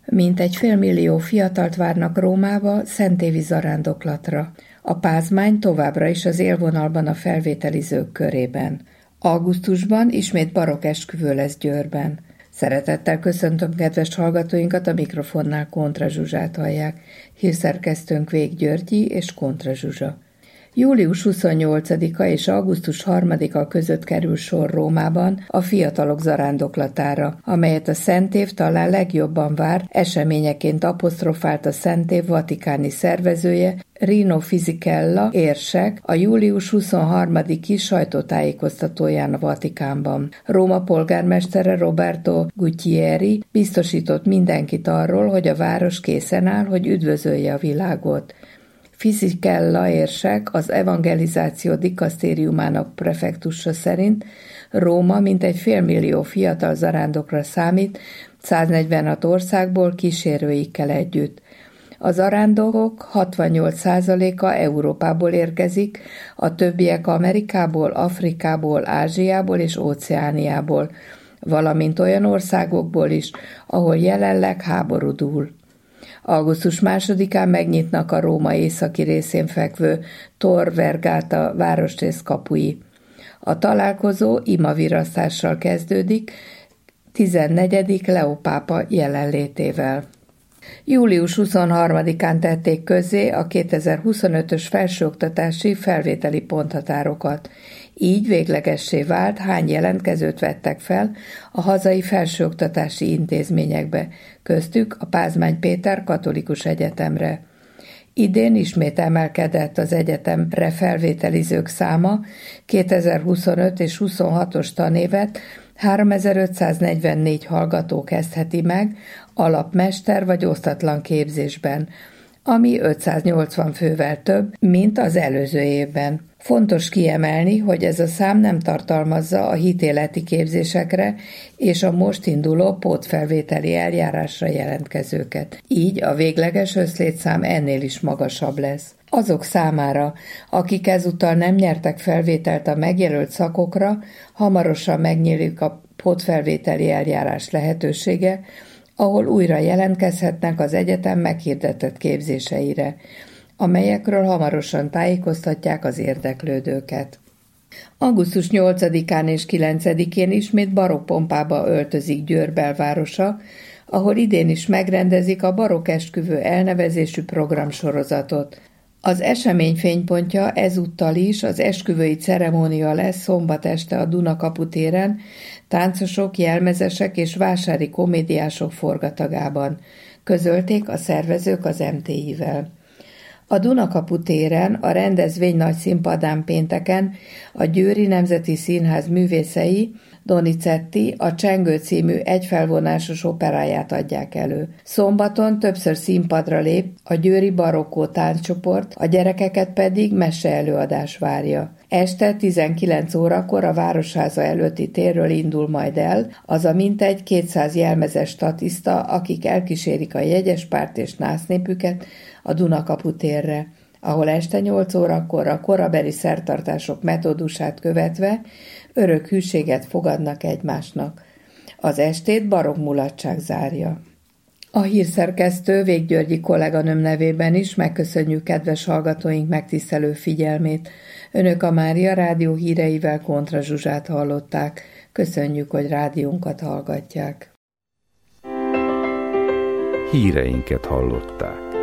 Mintegy 500 000 fiatalt várnak Rómába szentévi zarándoklatra. A pázmány továbbra is az élvonalban a felvételizők körében. Augusztusban ismét barokk esküvő lesz Győrben. Szeretettel köszöntöm kedves hallgatóinkat, a mikrofonnál Kontra Zsuzsát hallják. Hírszerkesztőnk Vég Györgyi és Kontra Zsuzsa. Július 28-a és augusztus 3-a között kerül sor Rómában a fiatalok zarándoklatára, amelyet a Szentév talán legjobban vár, eseményeként apostrofált a Szentév vatikáni szervezője, Rino Fisichella érsek a július 23-i sajtótájékoztatóján a Vatikánban. Róma polgármestere Roberto Guiccieri biztosított mindenkit arról, hogy a város készen áll, hogy üdvözölje a világot. Fisichella érsek az evangelizáció dikasztériumának prefektusa szerint Róma mintegy 500 000 fiatal zarándokra számít, 146 országból kísérőikkel együtt. A zarándokok 68%-a Európából érkezik, a többiek Amerikából, Afrikából, Ázsiából és Óceániából, valamint olyan országokból is, ahol jelenleg háború dúl. Augusztus 2-án megnyitnak a Róma északi részén fekvő Tor Vergata városrész kapui. A találkozó imavirasztással kezdődik, 14. Leó pápa jelenlétével. Július 23-án tették közzé a 2025-ös felsőoktatási felvételi ponthatárokat. Így véglegessé vált, hány jelentkezőt vettek fel a hazai felsőoktatási intézményekbe, köztük a Pázmány Péter Katolikus Egyetemre. Idén ismét emelkedett az egyetemre felvételizők száma, 2025 és 26-os tanévet 3544 hallgató kezdheti meg alapmester vagy osztatlan képzésben, ami 580 fővel több, mint az előző évben. Fontos kiemelni, hogy ez a szám nem tartalmazza a hitéleti képzésekre és a most induló pótfelvételi eljárásra jelentkezőket. Így a végleges összlétszám ennél is magasabb lesz. Azok számára, akik ezúttal nem nyertek felvételt a megjelölt szakokra, hamarosan megnyílik a pótfelvételi eljárás lehetősége, ahol újra jelentkezhetnek az egyetem meghirdetett képzéseire, amelyekről hamarosan tájékoztatják az érdeklődőket. Augusztus 8-án és 9-én ismét barokk pompába öltözik Győr belvárosa, ahol idén is megrendezik a barokk esküvő elnevezésű programsorozatot. Az esemény fénypontja ezúttal is az esküvői ceremónia lesz szombat este a Dunakapu téren, táncosok, jelmezesek és vásári komédiások forgatagában, közölték a szervezők az MTI-vel. A Dunakapu téren a rendezvény nagy színpadán pénteken a Győri Nemzeti Színház művészei Donizetti a Csengő című egyfelvonásos operáját adják elő. Szombaton többször színpadra lép a győri barokkó tánccsoport, a gyerekeket pedig meseelőadás várja. Este 19 órakor a Városháza előtti térről indul majd el az a mintegy 200 jelmezes statiszta, akik elkísérik a jegyespárt és násznépüket a Dunakapu térre, ahol este 8 órakor a korabeli szertartások metódusát követve örök hűséget fogadnak egymásnak. Az estét barokk mulatság zárja. A hírszerkesztő Vég Györgyi kolléganőm nevében is megköszönjük kedves hallgatóink megtisztelő figyelmét. Önök a Mária Rádió híreivel Kontra Zsuzsát hallották. Köszönjük, hogy rádiónkat hallgatják. Híreinket hallották.